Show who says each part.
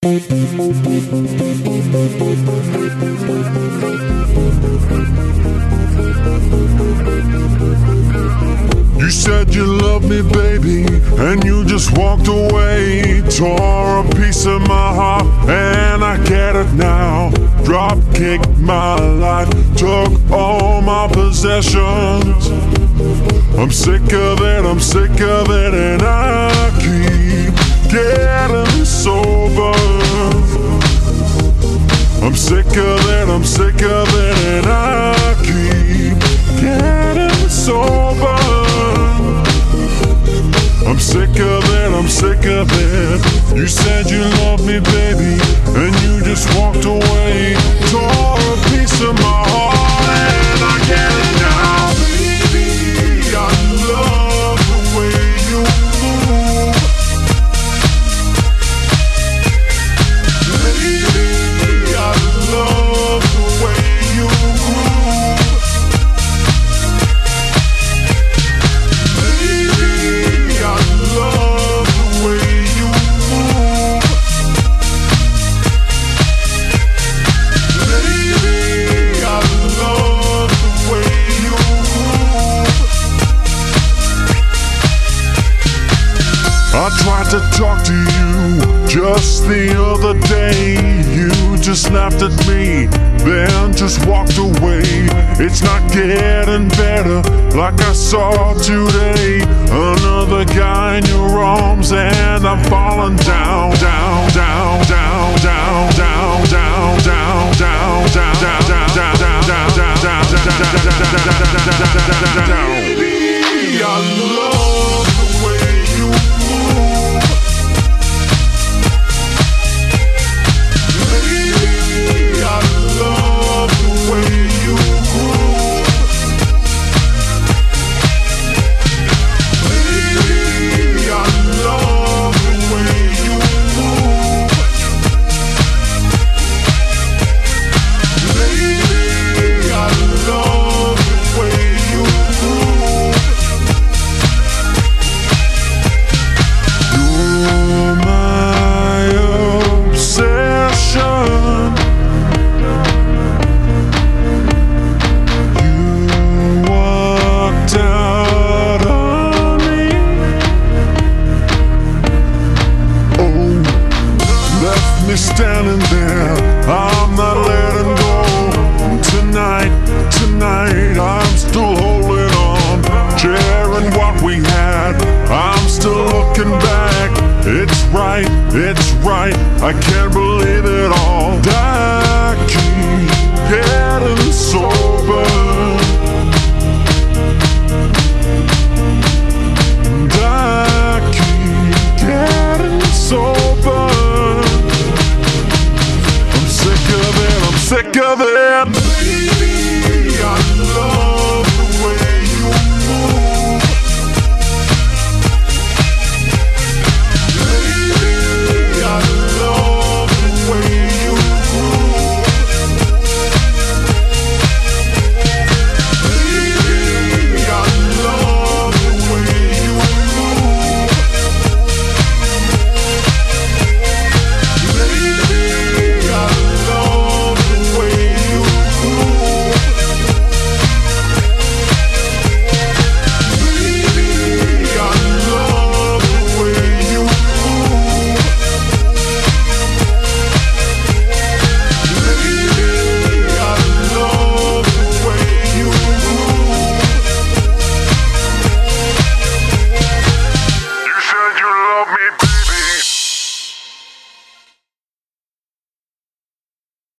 Speaker 1: You said you loved me, baby, and you just walked away. Tore a piece of my heart, and I get it now. Drop kicked my life, took all my possessions. I'm sick of it, I'm sick of it, and I keep getting sober. I'm sick of it, I'm sick of it, and I keep getting sober. I'm sick of it, I'm sick of it. You said you loved me, baby, and you just walked away. Tore a piece of my heart, and I get it now. Baby, I love the way you move. Baby, I love the way you groove. Baby, I love the way you move. Baby, I love the way you move. I tried to talk to you just the other day. You just laughed at me, then just walked away. It's not getting better like I saw today. Another guy in your arms and I'm falling down, down, down, down, down, down, down, down, down, down, down, down, down, down, down. Baby, I love the way you move. Baby, I love the way you groove. Baby, I love the way you move. Baby, I love the way you groove. You're my obsession. You walked out on me. Oh, left me standing there. I'm not letting go. Tonight, tonight, I'm still holding on, sharing what we had. I'm still looking back. It's right, I can't believe it all. I keep getting sober. And I keep getting sober. I'm sick of it, I'm sick of it.